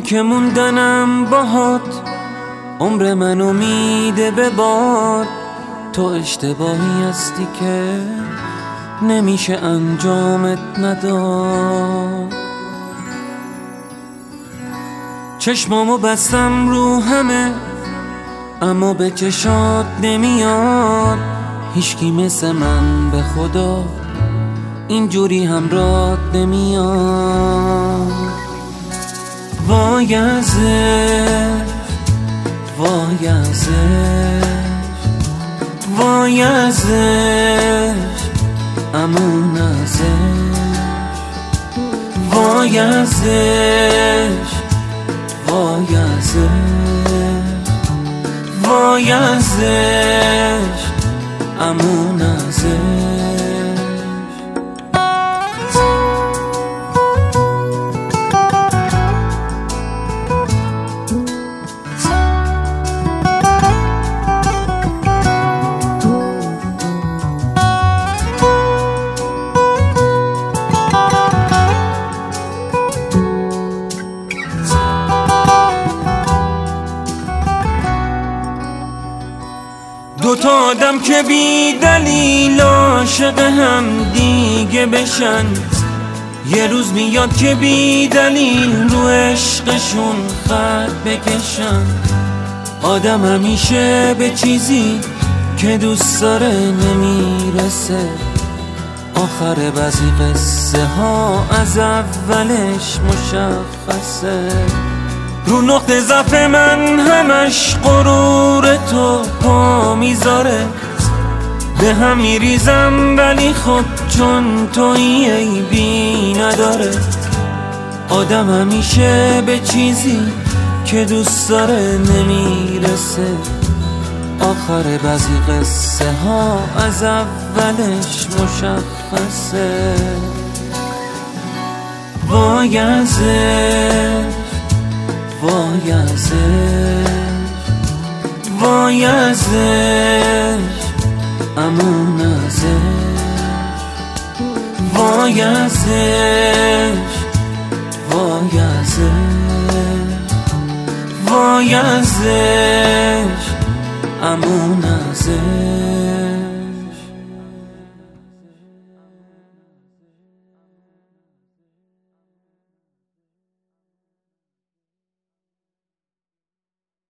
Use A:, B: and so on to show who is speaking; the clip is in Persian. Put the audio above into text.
A: که موندنم باهات عمر منو میده به باد. تو اشتباهی هستی که نمیشه انجامت نداد. چشمامو بستم رو همه اما به چشات نمیاد. هیچکی مثل من به خدا اینجوری همراهت نمیاد. وای ازش، وای ازش، وای ازش، امون ازش، وای ازش، وای ازش، وای ازش، امون ازش. دوتا آدم که بی دلیل عاشق هم دیگه بشن، یه روز میاد که بی دلیل رو عشقشون خط بکشن. آدم همیشه به چیزی که دوست داره نمیرسه. آخر بعضی قصه ها از اولش مشخصه. رو نقطه ضعف من همش غرور تو پا میذاره. به هم میریزم ولی خب چون تویی عیبی نداره. آدم همیشه به چیزی که دوست داره نمیرسه. آخر بعضی قصه ها از اولش مشخصه. وای ازش، وای ازش، وای ازش، امون ازش، وای ازش، وای ازش، وای ازش، امون ازش.